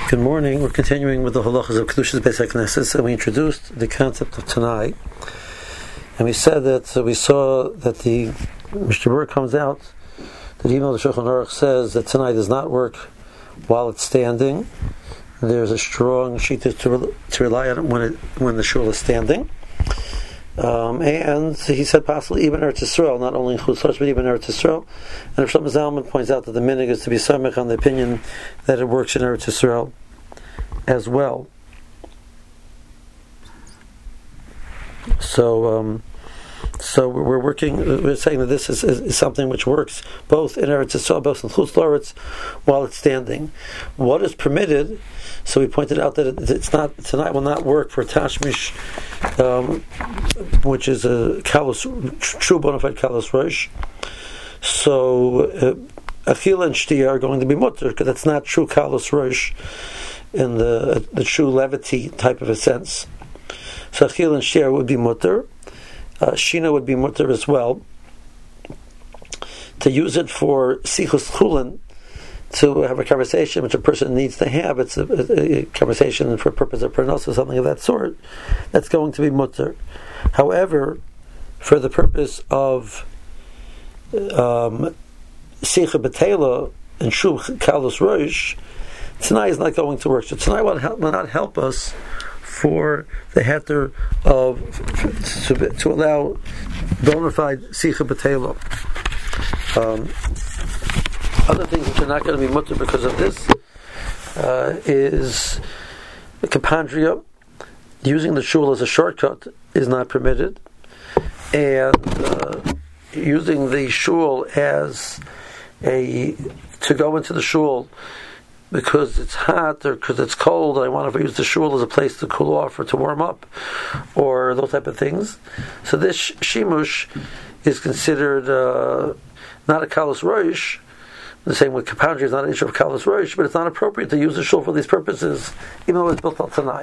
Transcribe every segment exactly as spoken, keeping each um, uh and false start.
Good morning. We're continuing with the halachas of Kedushas Beis HaKnesses, and we introduced the concept of Tanai. And we said that so we saw that the Mishnah Berurah comes out that even though the Shulchan Aruch says that Tanai does not work while it's standing, there's a strong shita to, re- to rely on it when it when the shul is standing. Um, and he said possibly even Eretz Yisrael, not only in Chutz La'aretz, but even Eretz Yisrael. And Rav Shlomo Zalman points out that the minhag is to be samech on the opinion that it works in Eretz Yisrael as well. So, um, so we're working. We're saying that this is, is, is something which works both in Eretz Yisrael, both in Chutz La'aretz, while it's standing. What is permitted? So we pointed out that it, it's not tonight will not work for tashmish, um, which is a kalus, true bona fide kalus rosh. So achila and shtia are going to be mutter because that's not true kalus rosh in the the true levity type of a sense. So achila and shtia would be mutter. Uh, shina would be mutter as well. To use it for sichus chulin, to have a conversation which a person needs to have, it's a, a, a conversation for purpose of pronos or something of that sort, that's going to be mutter. However, for the purpose of um, sicha betela and shu kalus rosh, Tanai is not going to work. So Tanai will, help, will not help us for the heter of to, to allow bona fide sicha betela. Um, Other things which are not going to be mutter because of this uh, is the kapandria. Using the shul as a shortcut is not permitted, and uh, using the shul as a to go into the shul because it's hot or because it's cold, and I want to use the shul as a place to cool off or to warm up, or those type of things. So this shimush is considered uh, not a kalus rosh. The same with kapandria is not an issue of kalus rosh, but it's not appropriate to use the shul for these purposes, even though it's built on Tanai.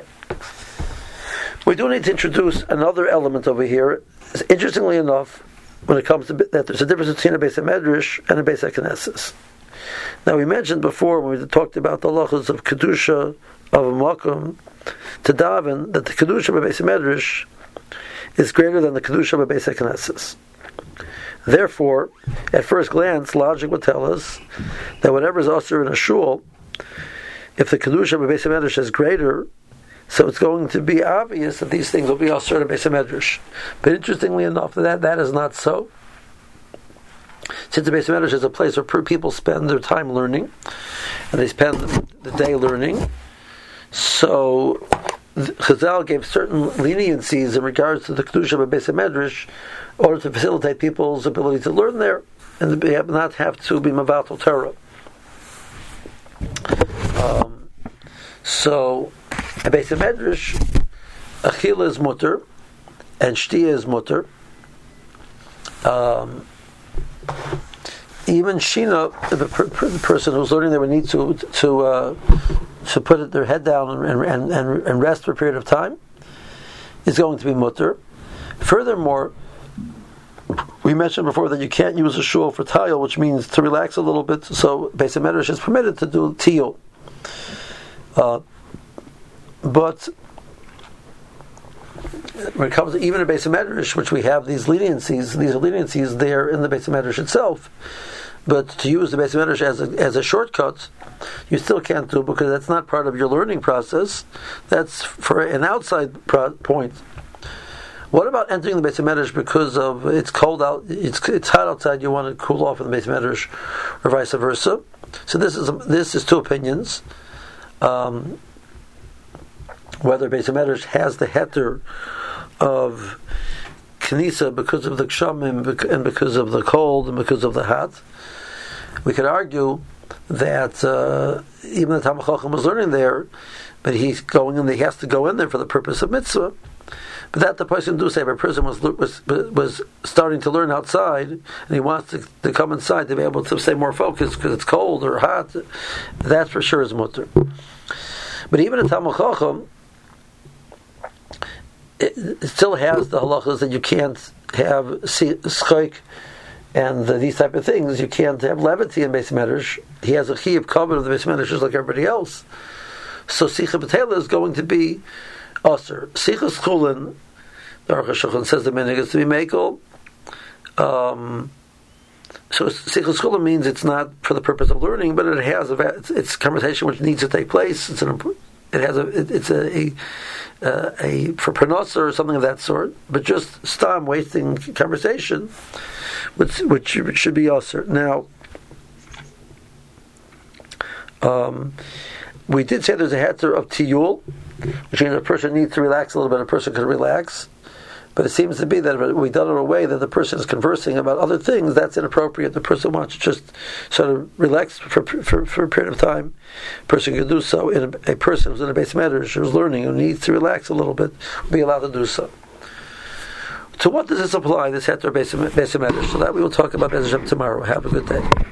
We do need to introduce another element over here. Interestingly enough, when it comes to that, there's a difference between a Beis HaMedrash and a Beis HaKnesses. Now, we mentioned before when we talked about the halachas of kedusha of a makom to daven that the kedusha of a Beis HaMedrash is greater than the kedusha of a Beis HaKnesses. Therefore, at first glance, logic would tell us that whatever is usher in a shul, if the kedusha of a Beis HaMedrash is greater, so it's going to be obvious that these things will be usher in a Beis HaMedrash. But interestingly enough, that that is not so. Since the Beis HaMedrash is a place where people spend their time learning, and they spend the day learning, so Chazal gave certain leniencies in regards to the kedusha of a Beis HaMedrash in order to facilitate people's ability to learn there and to have, not have to be mavatal Torah. Um, so, a Beis HaMedrash, achila is mutter, and shtia is mutter. Um, even shina, the, per, the person who's learning there would need to to uh, to put their head down and, and, and, and rest for a period of time, is going to be mutter. Furthermore, we mentioned before that you can't use a shul for tayil, which means to relax a little bit. So Beis HaMedrash is permitted to do tiyul. Uh, but when it comes to even a Beis HaMedrash, which we have these leniencies, these are leniencies there in the Beis HaMedrash itself. But to use the Beis HaMedrash as a, as a shortcut, you still can't do because that's not part of your learning process. That's for an outside pro- point. What about entering the Beis HaMedrash because of it's cold out, it's it's hot outside, you want to cool off in the Beis HaMedrash, or vice versa? So this is this is two opinions. Um, whether Beis HaMedrash has the heter of Knisa because of the kshamim and because of the cold and because of the hot. We could argue that uh, even the Talmid Chacham was learning there, but he's going in. He has to go in there for the purpose of mitzvah. But that the person do say if a person was was was starting to learn outside and he wants to, to come inside to be able to stay more focused because it's cold or hot, that for sure is mutter. But even a Talmid Chacham, it, it still has the halachas that you can't have schok and the, these type of things. You can't have levity in Beis HaMedrash. He has a chiyuv kavod of the Beis HaMedrash just like everybody else. so Sicha B'Tela is going to be Aser. Sichas Chulin, the Aruch HaShulchan says the minhag is to be Mekel. Um, so Sichas Chulin means it's not for the purpose of learning, but it has a it's, it's a conversation which needs to take place. It's an it has a it, it's a, a Uh, a for parnasa or something of that sort, but just stam wasting conversation, which which should be usher. Now, um, we did say there's a heter of tiyul, which means a person needs to relax a little bit. A person can relax, but it seems to be that if we done it in a way that the person is conversing about other things, that's inappropriate. The person wants to just sort of relax for for, for a period of time. A person can do so. In a, a person who's in a base matters, who's learning, who needs to relax a little bit, will be allowed to do so. To what does this apply? This heter base matters. So that we will talk about Bezrat tomorrow. Have a good day.